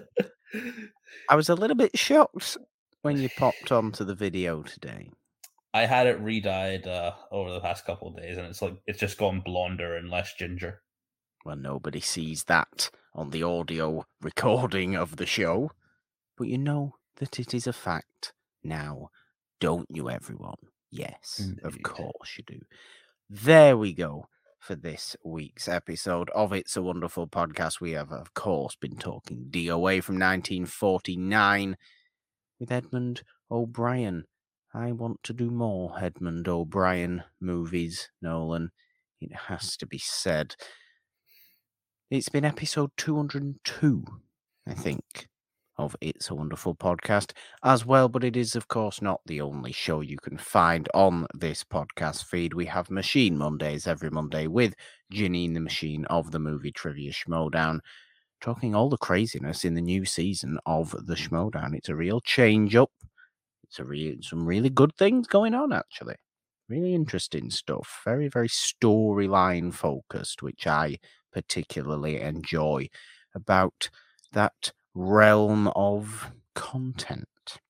I was a little bit shocked when you popped onto the video today. I had it re-dyed uh, over the past couple of days, and it's like it's just gone blonder and less ginger. Well, nobody sees that on the audio recording of the show, but you know that it is a fact now, don't you, everyone? Yes, Indeed. Of course you do. There we go for this week's episode of It's a Wonderful Podcast. We have, of course, been talking D O A from nineteen forty-nine with Edmund O'Brien. I want to do more Edmund O'Brien movies, Nolan. It has to be said. It's been episode two hundred two, I think, of It's a Wonderful Podcast as well, but it is, of course, not the only show you can find on this podcast feed. We have Machine Mondays every Monday with Janine the Machine of the Movie Trivia Schmodown, talking all the craziness in the new season of the Schmodown. It's a real change-up. It's a real, some really good things going on, actually. Really interesting stuff. Very, very storyline focused, which I particularly enjoy about that realm of content.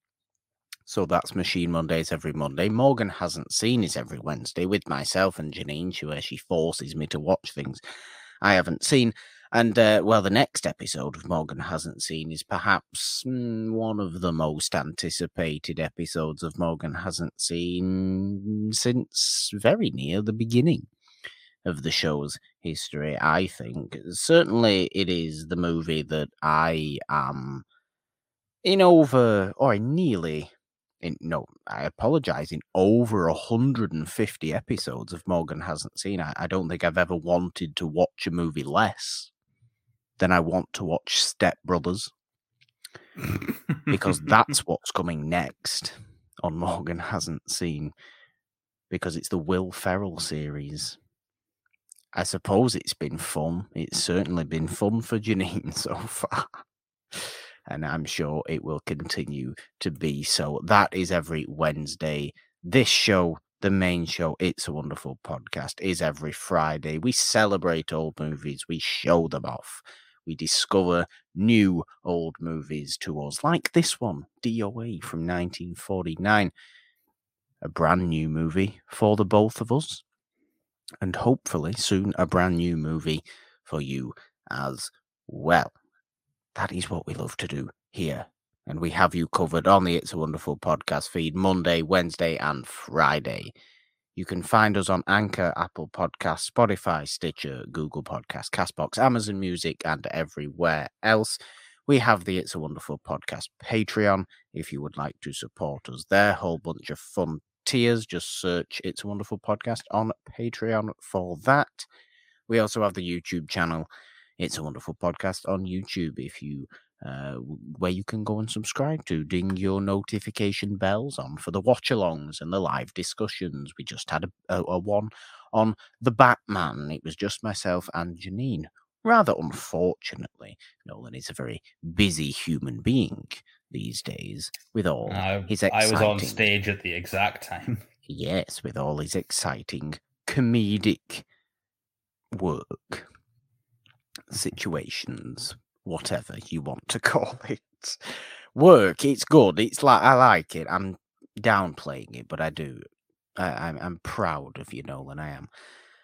So that's Machine Mondays every Monday. Morgan Hasn't Seen is every Wednesday with myself and Janine, where she forces me to watch things I haven't seen. And, uh, well, the next episode of Morgan Hasn't Seen is perhaps mm, one of the most anticipated episodes of Morgan Hasn't Seen since very near the beginning of the show's history, I think. Certainly it is the movie that I am in over, or nearly, in, no, I apologise, in over one hundred fifty episodes of Morgan Hasn't Seen. I, I don't think I've ever wanted to watch a movie less than I want to watch Step Brothers, because that's what's coming next on Morgan Hasn't Seen, because it's the Will Ferrell series. I suppose it's been fun. It's certainly been fun for Janine so far, and I'm sure it will continue to be so. That is every Wednesday. This show, the main show, It's a Wonderful Podcast, is every Friday. We celebrate old movies. We show them off. We discover new old movies to us, like this one, D O A from nineteen forty-nine. A brand new movie for the both of us. And hopefully soon a brand new movie for you as well. That is what we love to do here. And we have you covered on the It's a Wonderful Podcast feed Monday, Wednesday, and Friday. You can find us on Anchor, Apple Podcasts, Spotify, Stitcher, Google Podcasts, CastBox, Amazon Music, and everywhere else. We have the It's a Wonderful Podcast Patreon if you would like to support us there. Whole bunch of fun tiers. Just search It's a Wonderful Podcast on Patreon for that. We also have the YouTube channel, It's a Wonderful Podcast on YouTube, if you uh, where you can go and subscribe to. Ding your notification bells on for the watch-alongs and the live discussions. We just had a, a, a one on the Batman. It was just myself and Janine. Rather unfortunately, Nolan is a very busy human being these days with all I, his exciting... I was on stage at the exact time. Yes, with all his exciting comedic work situations, whatever you want to call it. Work, it's good. It's like I like it. I'm downplaying it, but I do. I, I'm, I'm proud of you, Nolan. I am.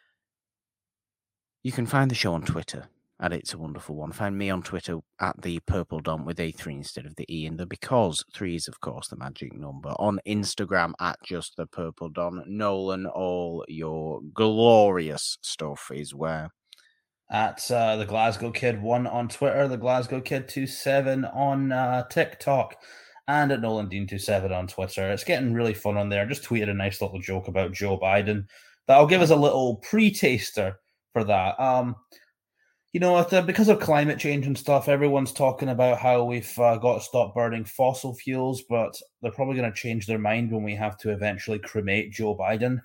You can find the show on Twitter at It's a Wonderful One. Find me on Twitter at the Purple Dom with a three instead of the E in the, because three is, of course, the magic number. On Instagram at Just the Purple Dom. Nolan, all your glorious stuff is where? At uh, the Glasgow Kid one on Twitter, the Glasgow Kid twenty-seven on uh, TikTok, and at Nolan Dean twenty-seven on Twitter. It's getting really fun on there. I just tweeted a nice little joke about Joe Biden that'll give us a little pre-taster for that. Um, you know, uh, because of climate change and stuff, everyone's talking about how we've uh, got to stop burning fossil fuels, but they're probably going to change their mind when we have to eventually cremate Joe Biden.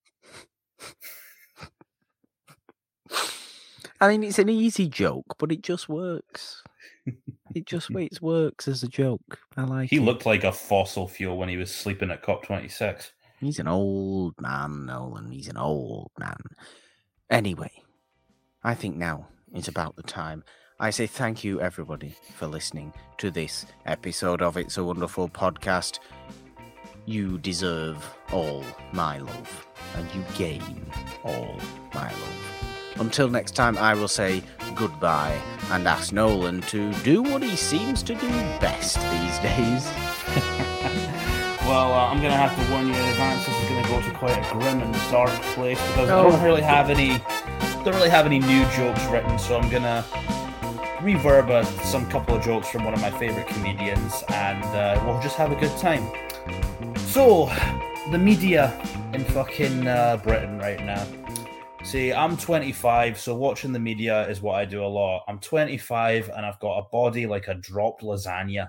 I mean, it's an easy joke, but it just works. It just it works as a joke. I like he it. He looked like a fossil fuel when he was sleeping at COP twenty-six. He's an old man, Nolan. He's an old man. Anyway, I think now is about the time. I say thank you, everybody, for listening to this episode of It's a Wonderful Podcast. You deserve all my love, and you gain all my love. Until next time, I will say goodbye and ask Nolan to do what he seems to do best these days. Well, uh, I'm going to have to warn you in advance. This is going to go to quite a grim and dark place because oh. I don't really have any, don't really have any new jokes written. So I'm going to reverb uh, some couple of jokes from one of my favorite comedians, and uh, we'll just have a good time. So, the media in fucking uh, Britain right now. See, I'm twenty-five, so watching the media is what I do a lot. I'm twenty-five and I've got a body like a dropped lasagna.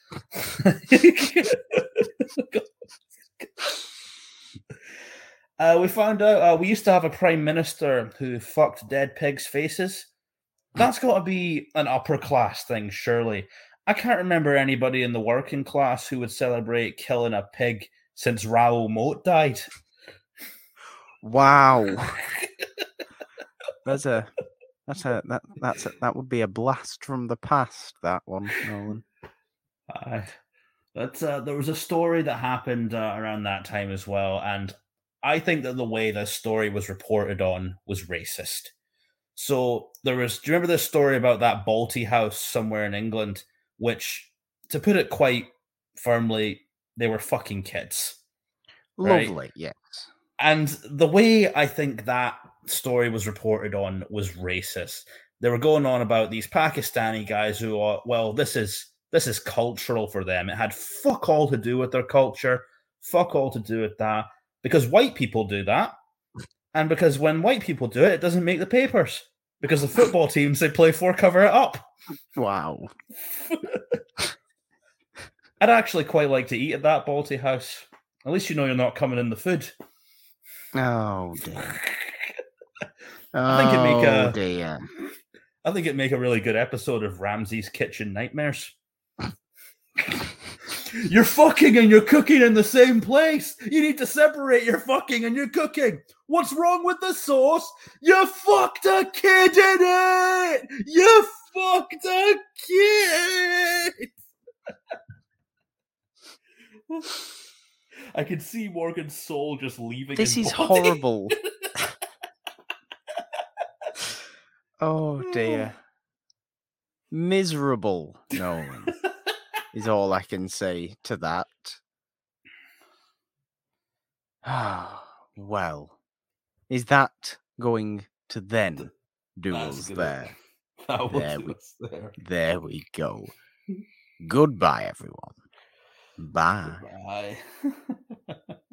uh, we found out uh, we used to have a prime minister who fucked dead pigs' faces. That's got to be an upper class thing, surely. I can't remember anybody in the working class who would celebrate killing a pig since Raoul Moat died. Wow. That's a that's a that that's a, that would be a blast from the past, that one, Nolan. Uh, but uh, there was a story that happened uh, around that time as well, and I think that the way this story was reported on was racist. So there was, do you remember this story about that Balti house somewhere in England, which, to put it quite firmly, they were fucking kids. Lovely, right? yes. And the way I think that story was reported on was racist. They were going on about these Pakistani guys who are, well, this is this is cultural for them. It had fuck all to do with their culture, fuck all to do with that, because white people do that. And because when white people do it, it doesn't make the papers. Because the football teams they play for cover it up. Wow. I'd actually quite like to eat at that Balti house. At least you know you're not coming in the food. Oh dear. I think it'd make a, oh dear. I think it'd make a really good episode of Ramsay's Kitchen Nightmares. You're fucking and you're cooking in the same place. You need to separate your fucking and your cooking. What's wrong with the sauce? You fucked a kid in it. You fucked a kid. I can see Morgan's soul just leaving. This his is body. horrible. Oh dear. Miserable, Nolan, is all I can say to that. Well, is that going to then do us there? That was There we, there. there we go. Goodbye, everyone. Bye. Bye.